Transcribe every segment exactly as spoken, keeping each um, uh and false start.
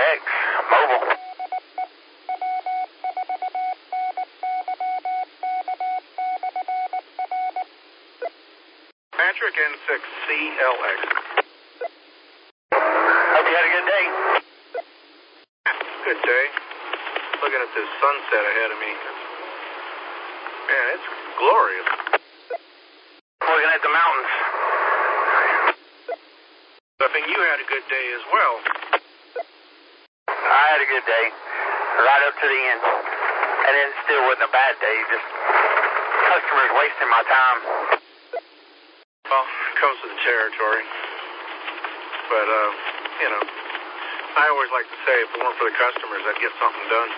X, mobile. Patrick N six C L X. Hope you had a good day. Good day. Looking at this sunset ahead of me. Man, it's glorious. Looking at the mountains. I think you had a good day as well. I had a good day. Right up to the end. And it still wasn't a bad day. Just customers wasting my time. Well, it comes to the territory. But, uh, you know, I always like to say if it weren't for the customers, I'd get something done.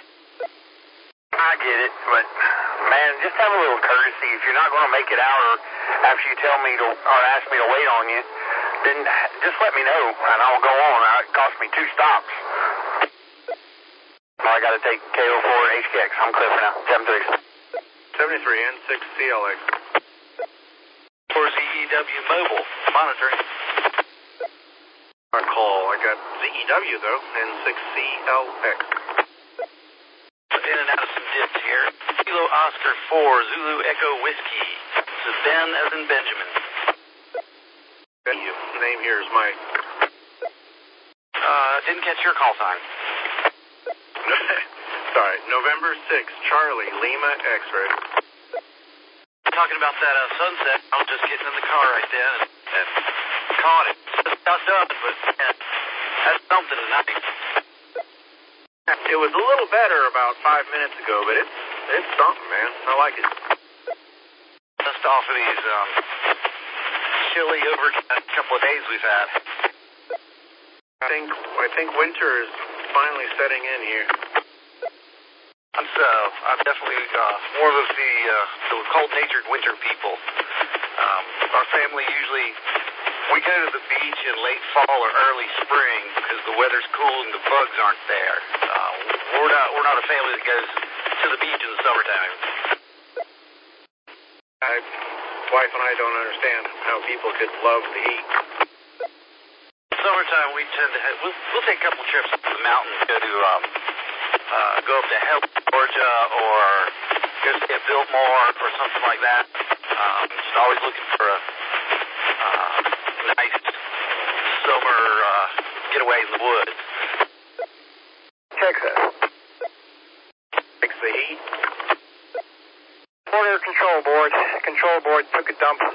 I get it, but, man, just have a little courtesy. If you're not going to make it out or after you tell me to, or ask me to wait on you, then just let me know, and I'll go on. It cost me two stops. Well, I got to take K O four H K X. I'm clear for now. seven three. seventy-three N six C L X. For Z E W Mobile, monitoring. Our call. I got Z E W, though, N six C L X. In and out of some dips here. Kilo Oscar four, Zulu Echo Whiskey. This is Ben as in Benjamin. Thank you. The name here is Mike. Uh, didn't catch your call sign. Sorry. November sixth, Charlie, Lima X-ray. Talking about that uh, sunset, I was just getting in the car right then and, and caught it. It's not done, but man, that's something tonight. It was a little better about five minutes ago, but it's it's something, man. I like it. Just off of these um, chilly over a couple of days we've had. I think I think winter is finally setting in here. I'm so I'm definitely uh, more of the uh, the cold-natured winter people. Um, our family usually we go to the beach in late fall or early spring because the weather's cool and the bugs aren't there. Uh, we're not we're not a family that goes to the beach in the summertime. My wife and I don't understand how people could love the heat. Summertime we tend to have, we'll, we'll take a couple trips up to the mountains, go to um, uh, go up to Help, Georgia, or go stay at Biltmore or something like that. Um, just always looking for a uh, nice summer uh, getaway in the woods. Texas. Fix the heat. Border control board. Control board took a dump.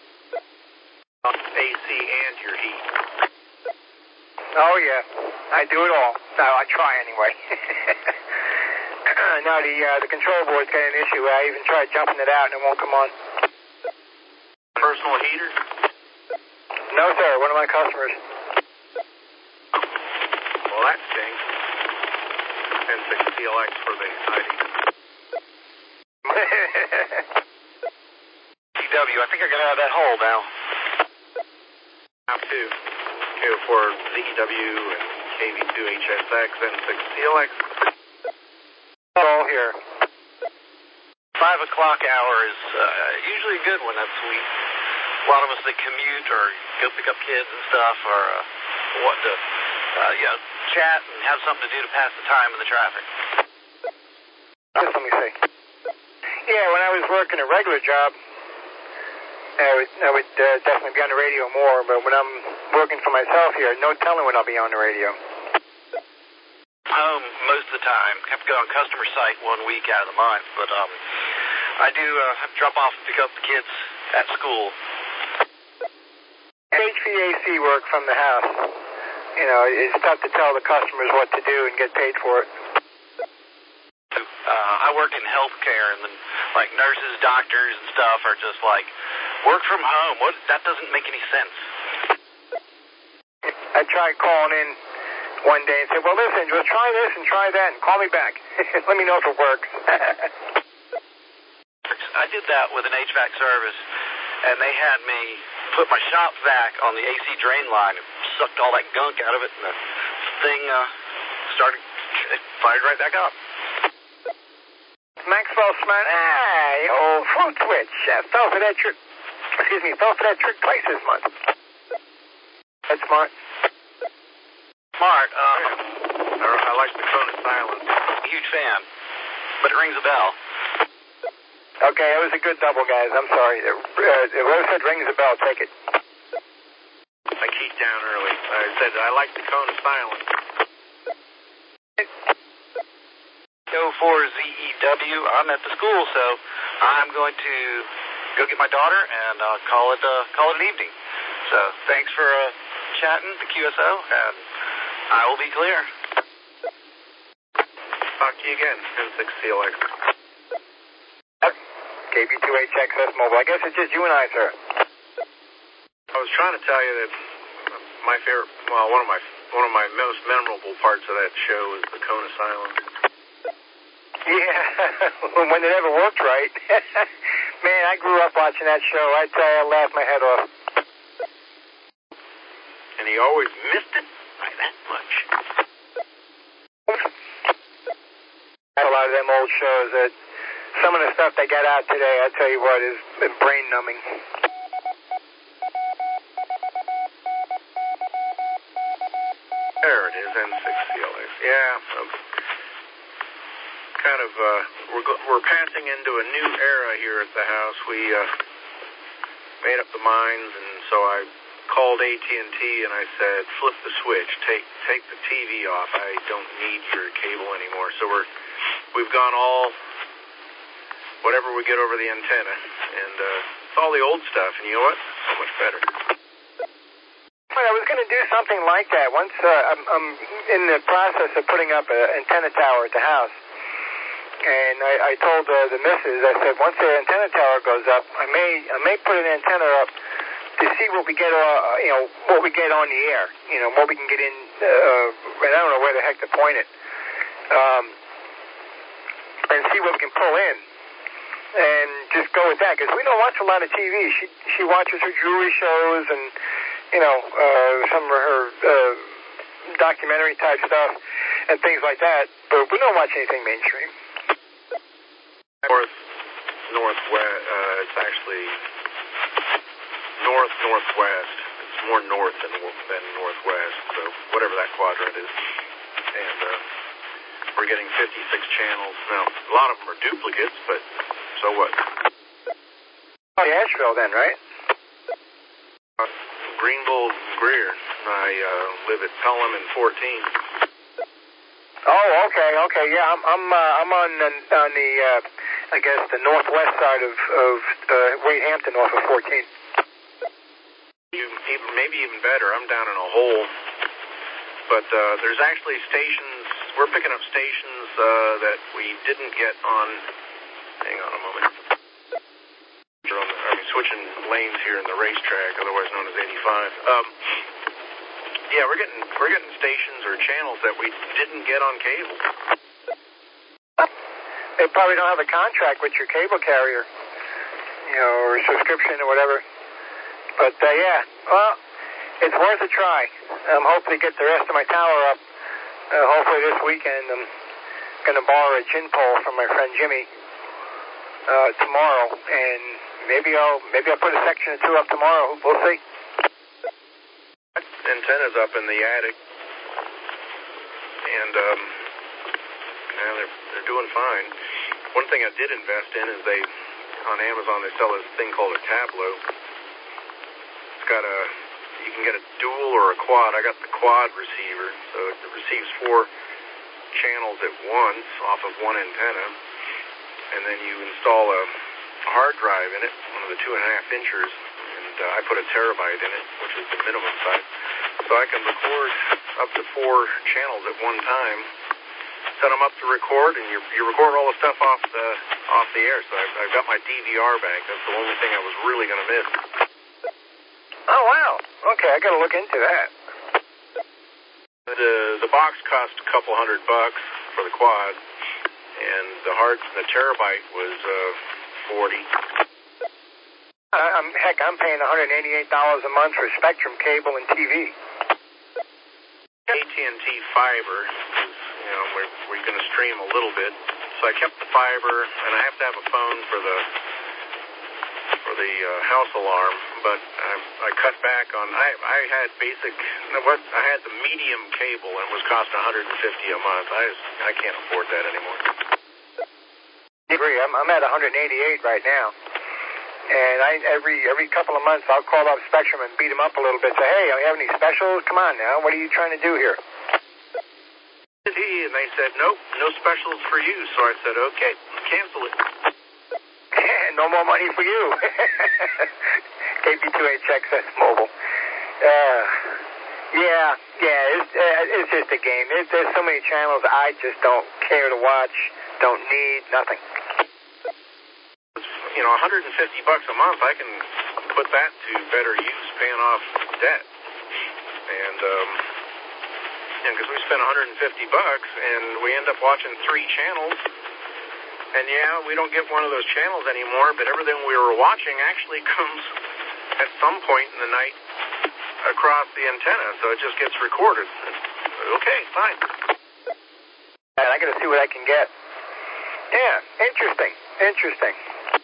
A C and your heat. Oh, yeah. I do it all. No, I try anyway. No, the uh, the control board's got an issue. I even tried jumping it out and it won't come on. Personal heater? No, sir. One of my customers. Well, that stinks. N six C L X for the I D. C W, I think I got out of that hole now. Map two. K O four Z E W and K V two H S X, N six C L X. All here. Five o'clock hour is uh, usually a good one. That's we. A lot of us that commute or go pick up kids and stuff, or uh, want to, uh, you know, chat and have something to do to pass the time in the traffic. Just let me see. Yeah, when I was working a regular job, I would, I would uh, definitely be on the radio more, but when I'm working for myself here, no telling when I'll be on the radio. Home most of the time. Have to go on customer site one week out of the month, but um, I do uh, have to drop off and pick up the kids at school. H V A C work from the house. You know, it's tough to tell the customers what to do and get paid for it. Uh, I work in healthcare, and then like nurses, doctors, and stuff are just like work from home. What? That doesn't make any sense. I tried calling in one day and said, well, listen, just try this and try that and call me back. Let me know if it works. I did that with an H V A C service, and they had me put my shop vac on the A C drain line and sucked all that gunk out of it, and the thing uh, started, it fired right back up. Maxwell Smart, ah, old fruit switch. Uh, fell for that trick, excuse me, fell for that trick twice this month. That's smart. smart. Um, I, I like the Kona Silence. Huge fan, but it rings a bell. Okay, that was a good double, guys. I'm sorry. Uh, whoever said rings a bell, take it. I keyed down early. I said I like the Kona Silence. Go for Z E W. I'm at the school, so I'm going to go get my daughter and uh, call it uh, call it an evening. So thanks for uh, chatting, the Q S O, and I will be clear. Talk to you again, N six C L X. K B two H X S Mobile. I guess it's just you and I, sir. I was trying to tell you that my favorite, well, one of my one of my most memorable parts of that show is the Kona Silence. Yeah, when it ever worked right. Man, I grew up watching that show. I tell you, I laughed my head off. And he always missed it by that much. A lot of them old shows that some of the stuff they got out today, I tell you what, is brain numbing. There it is, N six C L X. Yeah, um, kind of, uh, we're, go- we're passing into a new era here at the house. We uh, made up the minds, and so I called A T and T and I said, flip the switch, take take the T V off. I don't need your cable anymore. So we're, we've gone all, whatever we get over the antenna, and uh, it's all the old stuff, and you know what? So much better. I was going to do something like that. Once uh, I'm, I'm in the process of putting up an antenna tower at the house, and I, I told uh, the missus, I said, once the antenna tower goes up, I may I may put an antenna up to see what we get, uh, you know, what we get on the air, you know, what we can get in. Uh, and I don't know where the heck to point it, um, and see what we can pull in. And just go with that, because we don't watch a lot of T V. She she watches her jewelry shows and, you know, uh, some of her uh, documentary type stuff and things like that, but we don't watch anything mainstream. North, northwest, uh, it's actually north, northwest. It's more north than, than northwest, so whatever that quadrant is. And uh, we're getting fifty-six channels. Now, a lot of them are duplicates, but so what? Oh, Asheville then, right? Uh, Greenville, Greer. I uh, live at Pelham and fourteen. Oh, okay, okay, yeah. I'm I'm uh, I'm on the, on the uh, I guess the northwest side of of uh, Wade Hampton, off of fourteen. You even maybe even better. I'm down in a hole, but uh, there's actually stations. We're picking up stations uh, that we didn't get on. Hang on a moment. On the, I mean, switching lanes here in the racetrack, otherwise known as eighty-five. Um, yeah, we're getting we're getting stations or channels that we didn't get on cable. They probably don't have a contract with your cable carrier, you know, or subscription or whatever. But uh, yeah, well, it's worth a try. I'm hoping to get the rest of my tower up. Uh, hopefully this weekend. I'm going to borrow a gin pole from my friend Jimmy uh, tomorrow, and maybe I'll maybe I'll put a section or two up tomorrow. We'll see. Antennas up in the attic, and um, yeah, they're they're doing fine. One thing I did invest in is they on Amazon they sell this thing called a Tableau. It's got a you can get a dual or a quad. I got the quad receiver, so it receives four channels at once off of one antenna, and then you install a hard drive in it, one of the two and a half inchers, and uh, I put a terabyte in it, which is the minimum size, so I can record up to four channels at one time. Set them up to record, and you you record all the stuff off the off the air. So I've, I've got my D V R back. That's the only thing I was really going to miss. Oh wow! Okay, I got to look into that. The the box cost a couple hundred bucks for the quad, and the hard the terabyte was uh, forty. I, I'm heck, I'm paying one hundred eighty-eight dollars a month for Spectrum cable and T V. A T and T fiber is, you know, we're, we're going to stream a little bit. So I kept the fiber, and I have to have a phone for the for the uh, house alarm. but I, I cut back on. I I had basic. What I had the medium cable and it was costing one hundred fifty a month. I just, I can't afford that anymore. I agree. I'm I'm at one hundred eighty-eight right now, and I every every couple of months I'll call up Spectrum and beat them up a little bit. Say, hey, do you have any specials? Come on now, what are you trying to do here? And they said, nope, no specials for you. So I said, okay, cancel it. No more money for you. K P two H X S Mobile. Uh, yeah, yeah, it's, uh, it's just a game. There's, there's so many channels I just don't care to watch, don't need, nothing. You know, one hundred fifty bucks a month, I can put that to better use, paying off debt. And, um, because we spend one hundred fifty bucks and we end up watching three channels. And yeah, we don't get one of those channels anymore, but everything we were watching actually comes at some point in the night across the antenna, so it just gets recorded. Okay, fine. And I gotta see what I can get. Yeah, interesting, interesting.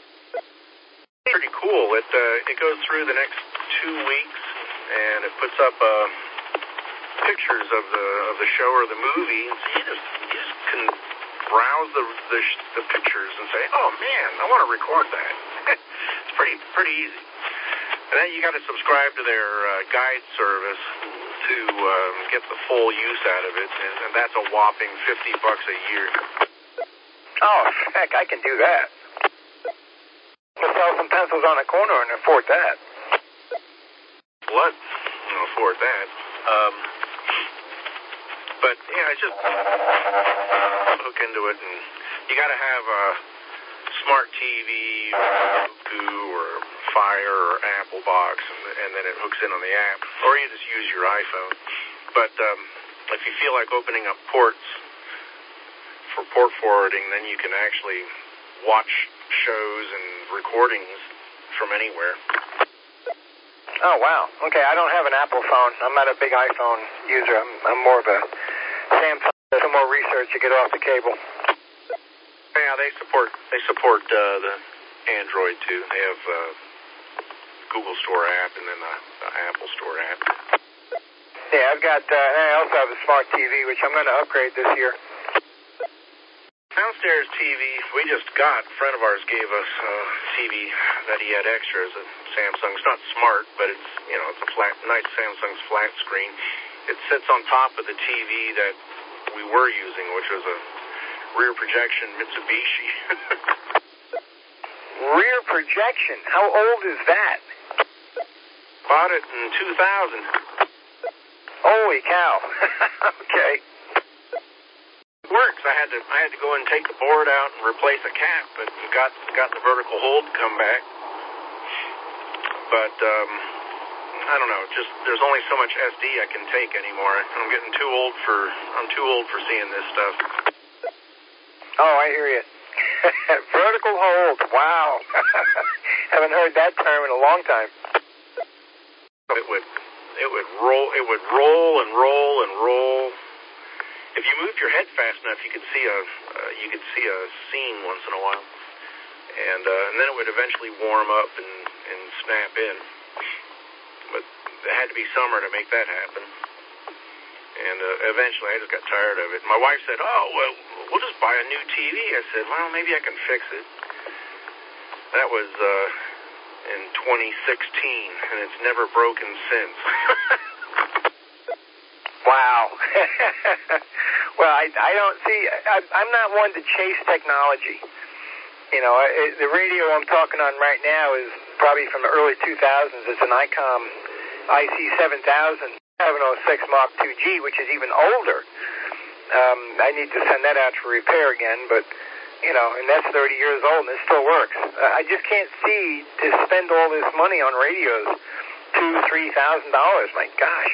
Pretty cool. It uh, it goes through the next two weeks, and it puts up uh, pictures of the of the show or the movie, and so you just you just can browse the the, the pictures and say, oh man, I want to record that. It's pretty pretty easy. And then you got to subscribe to their uh, guide service to um, get the full use out of it, and, and that's a whopping fifty bucks a year. Oh heck, I can do that. I'll sell some pencils on a corner and afford that. What? I can afford that. Um, but yeah, it's just hook into it, and you got to have a smart T V, or Roku, or Fire, or Apple Box, and, and then it hooks in on the app, or you just use your iPhone. But um, if you feel like opening up ports for port forwarding, then you can actually watch shows and recordings from anywhere. Oh, wow. Okay, I don't have an Apple phone. I'm not a big iPhone user. I'm, I'm more of a Samsung. Some more research to get off the cable. Yeah, they support they support uh, the Android too. They have uh, Google Store app and then the, the Apple Store app. Yeah, I've got. Uh, and I also have a smart T V, which I'm going to upgrade this year. Downstairs T V, we just got, a friend of ours gave us a T V that he had extra as a Samsung. It's not smart, but it's, you know, it's a flat, nice Samsung's flat screen. It sits on top of the T V that we were using, which was a rear projection Mitsubishi. Rear projection? How old is that? Bought it in two thousand. Holy cow. Okay. Works. I had to I had to go and take the board out and replace a cap, but got got the vertical hold to come back. But um, I don't know. Just there's only so much S D I can take anymore. I'm getting too old for I'm too old for seeing this stuff. Oh, I hear you. Vertical hold. Wow. Haven't heard that term in a long time. It would it would roll it would roll and roll and roll. If you moved your head fast enough, you could see a uh, you could see a scene once in a while, and uh, and then it would eventually warm up and, and snap in. But it had to be summer to make that happen, and uh, eventually I just got tired of it. My wife said, "Oh well, we'll just buy a new T V." I said, "Well, maybe I can fix it." That was uh, in twenty sixteen, and it's never broken since. Wow. Well, I, I don't see, I, I'm not one to chase technology. You know, it, the radio I'm talking on right now is probably from the early two thousands. It's an ICOM I C seven thousand seven oh six Mark two G, which is even older. Um, I need to send that out for repair again, but, you know, and that's thirty years old and it still works. Uh, I just can't see to spend all this money on radios, two, three thousand dollars. My gosh.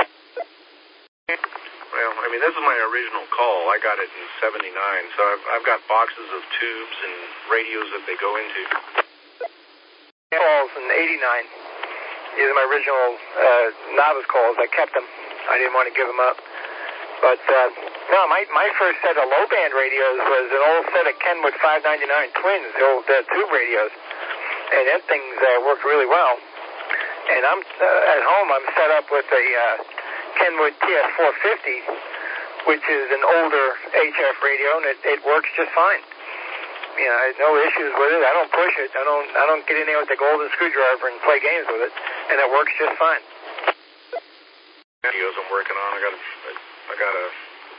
Well, I mean, this is my original call. I got it in seventy-nine, so I've, I've got boxes of tubes and radios that they go into. Calls in eighty-nine. These are my original uh, novice calls. I kept them. I didn't want to give them up. But, uh, no, my, my first set of low-band radios was an old set of Kenwood five ninety-nine Twins, the old uh, tube radios. And that things uh, worked really well. And I'm uh, at home. I'm set up with a uh, Kenwood T S four fifty, which is an older H F radio, and it, it works just fine. You know, I have no issues with it. I don't push it. I don't. I don't get in there with the golden screwdriver and play games with it, and it works just fine. Videos I'm working on. I got. A, I got a.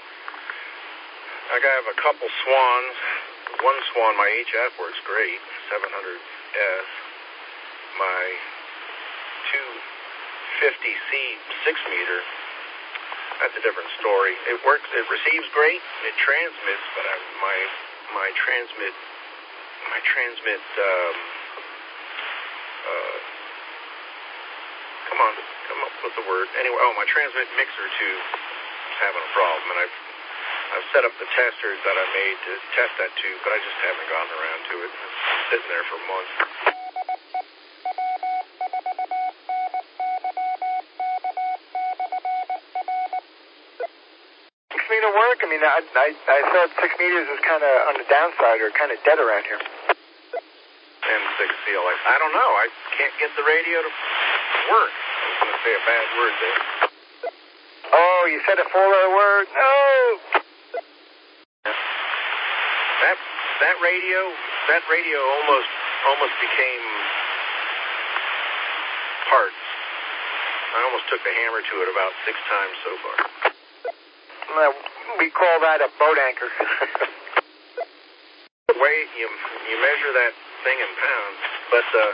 I got have a couple Swans. One Swan, my H F works great, seven hundred S. My two fifty C six meter. That's a different story. It works. It receives great. It transmits, but I, my my transmit my transmit. Um, uh, come on, come up with the word. Anyway, oh, my transmit mixer too is having a problem, and I've I've set up the testers that I made to test that too, but I just haven't gotten around to it. It's sitting there for months. Six meter work? I mean, I I, I thought six meters was kind of on the downside or kind of dead around here. M six C L X. I don't know. I can't get the radio to work. I was going to say a bad word there. Oh, you said a four-letter word? No! That that radio that radio almost almost became parts. I almost took the hammer to it about six times so far. Well, we call that a boat anchor. Weight, you you measure that thing in pounds, but uh,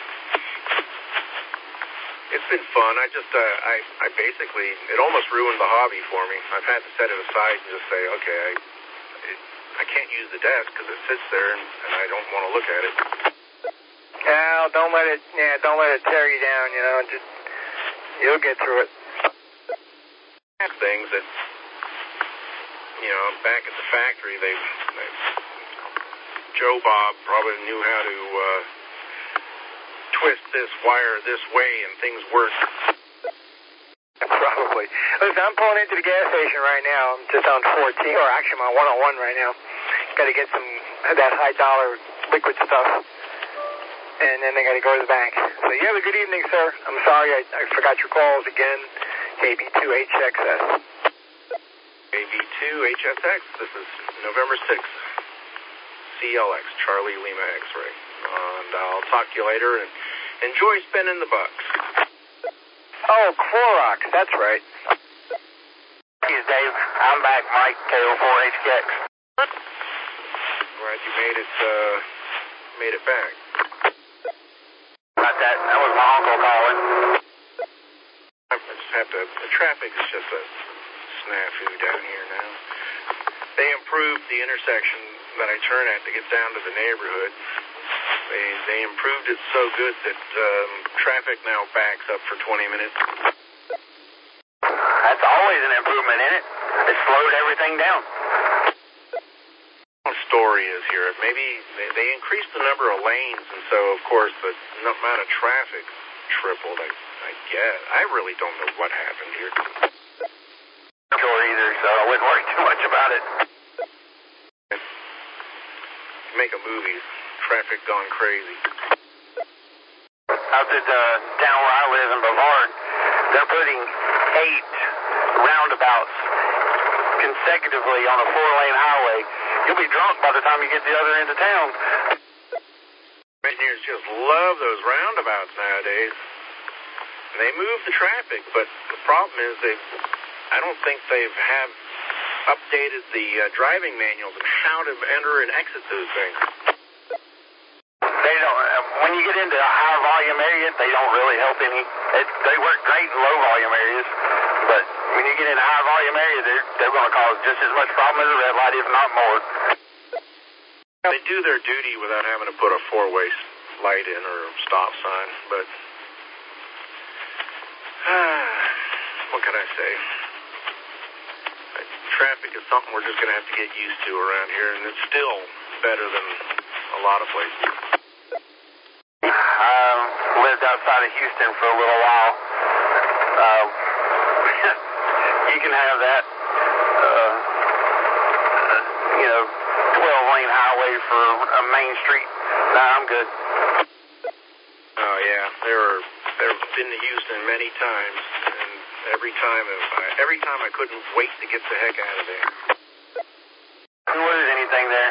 it's been fun. I just uh, I I basically it almost ruined the hobby for me. I've had to set it aside and just say, okay, I it, I can't use the desk because it sits there and, and I don't want to look at it. Well, don't let it yeah don't let it tear you down. You know, just you'll get through it. Things that you know back at the factory they. they Joe Bob probably knew how to uh, twist this wire this way and things work. Probably. Listen, I'm pulling into the gas station right now. I'm just on fourteen, or actually I'm on one oh one right now. Got to get some of that high dollar liquid stuff. And then I got to go to the bank. So you have a good evening, sir. I'm sorry I, I forgot your calls again. A B two H X S. A B two H S X, this is November sixth. C L X, Charlie Lima X-ray. And I'll talk to you later, and enjoy spending the bucks. Oh, Clorox, that's right. Hey, Dave. I'm back, Mike, K O four H K X. Glad you made it, uh, made it back. Not that. That was my uncle calling. I just have to, the traffic is just a snafu down here now. They improved the intersection that I turn at to get down to the neighborhood. They they improved it so good that um, traffic now backs up for twenty minutes. That's always an improvement in it. It slowed everything down. The story is here. Maybe they, they increased the number of lanes, and so of course the amount of traffic tripled. I, I guess I really don't know what happened here. Sure either, so I wouldn't worry too much about it. Make a movie, traffic gone crazy. Out at uh, down where I live in Brevard, they're putting eight roundabouts consecutively on a four-lane highway. You'll be drunk by the time you get to the other end of town. Engineers just love those roundabouts nowadays. They move the traffic, but the problem is they, I don't think they've have updated the uh, driving manuals on how to enter and exit those things. They don't. Uh, when you get into high volume areas, they don't really help any. It, they work great in low volume areas, but when you get into high volume areas, they're they're going to cause just as much problem as a red light, if not more. They do their duty without having to put a four-way light in or a stop sign, but uh, what can I say? Traffic is something we're just going to have to get used to around here, and it's still better than a lot of places. I lived outside of Houston for a little while. Uh, you can have that, uh, you know, twelve-lane highway for a main street. Nah, I'm good. Oh, yeah, there are I've been to Houston many times, and every time, I, every time I couldn't wait to get the heck out of there. Who was anything there?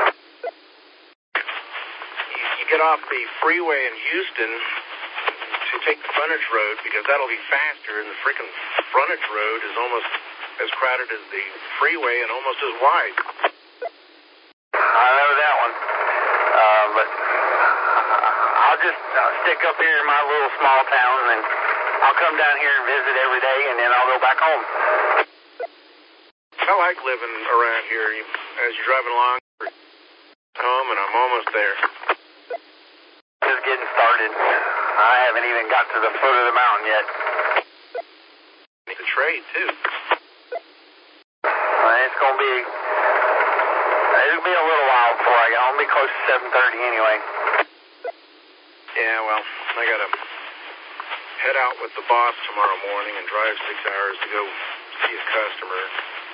You, you get off the freeway in Houston to take the frontage road, because that'll be faster, and the freaking frontage road is almost as crowded as the freeway and almost as wide. I know that one. Uh, but I'll just uh, stick up here in my little small town, and I'll come down here and visit every day, and then I'll go back home. I like living around here. You, as you're driving along, home, and I'm almost there. Just getting started. I haven't even got to the foot of the mountain yet. The trade, too. Well, it's going to be... It'll be a little while before I get home. It'll be close to seven thirty anyway. Yeah, well, I got to head out with the boss tomorrow morning and drive six hours to go see a customer.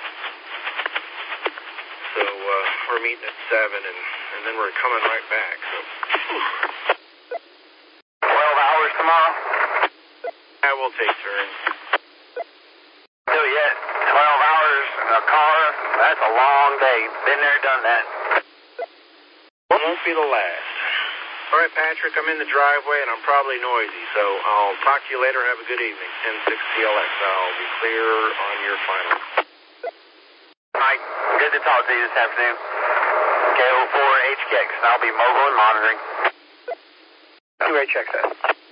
So uh, we're meeting at seven, and, and then we're coming right back. So, whew. twelve hours tomorrow? I will take turns. Still yet, twelve hours in a car, that's a long day. Been there, done that. Won't be the last. All right, Patrick, I'm in the driveway, and I'm probably noisy, so I'll talk to you later. Have a good evening. ten six C L X. I'll be clear on your final. Mike, good to talk to you this afternoon. K O four H K X, and I'll be mobile and monitoring. two H X S.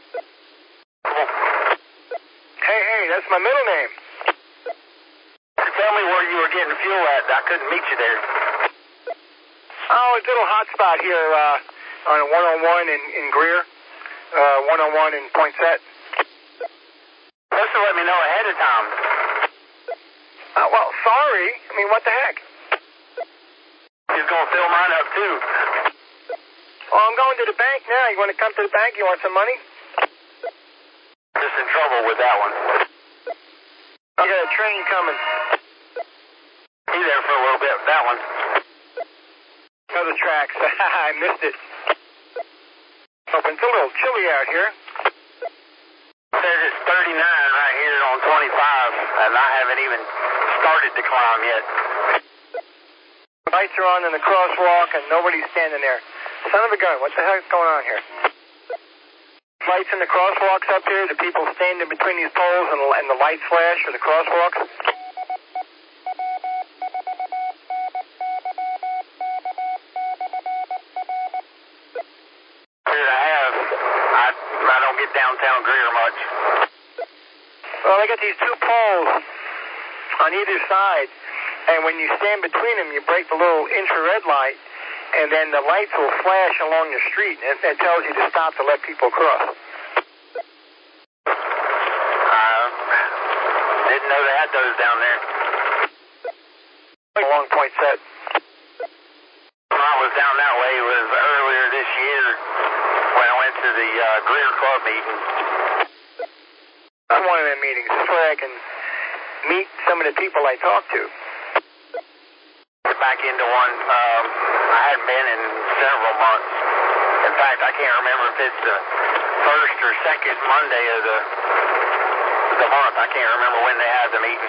Hey, hey, that's my middle name. Tell me where you were getting fuel at. I couldn't meet you there. Oh, a little hot spot here uh, on one oh one in, in Greer, uh, one oh one in Poinsett. Supposed to let me know ahead of time. Uh, well, sorry. I mean, what the heck? He's going to fill mine up, too. Oh, I'm going to the bank now. You want to come to the bank? You want some money? Just in trouble with that one. I got a train coming. Be there for a little bit with that one. Oh, the tracks. I missed it. Oh, it's a little chilly out here. Says it's thirty-nine right here on twenty-five, and I haven't even started to climb yet. Lights are on in the crosswalk, and nobody's standing there. Son of a gun, what the heck's going on here? Lights in the crosswalks up here, the people standing between these poles and, and the lights flash for the crosswalks. Here I have. I, I don't get downtown Greer much. Well, they got these two poles on either side, and when you stand between them, you break the little infrared light, and then the lights will flash along the street, and it tells you to stop to let people cross. Uh, didn't know they had those down there. Along Poinsett. When I was down that way, it was earlier this year when I went to the uh, Greer Club meeting. I'm one of them meetings. This way I can meet some of the people I talk to. Back into one. Um, I hadn't been in several months. In fact, I can't remember if it's the first or second Monday of the the month. I can't remember when they had the meeting.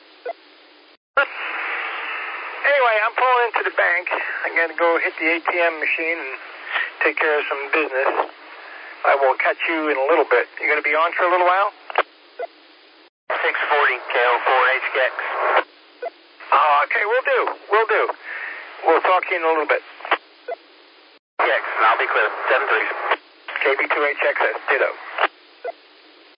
Anyway, I'm pulling into the bank. I'm going to go hit the A T M machine and take care of some business. I will catch you in a little bit. You going to be on for a little while? six forty K O four H K X. Oh, okay, we'll do. We'll do. We'll talk to you in a little bit. X, and I'll be clear. seven three. K B two H X S, ditto.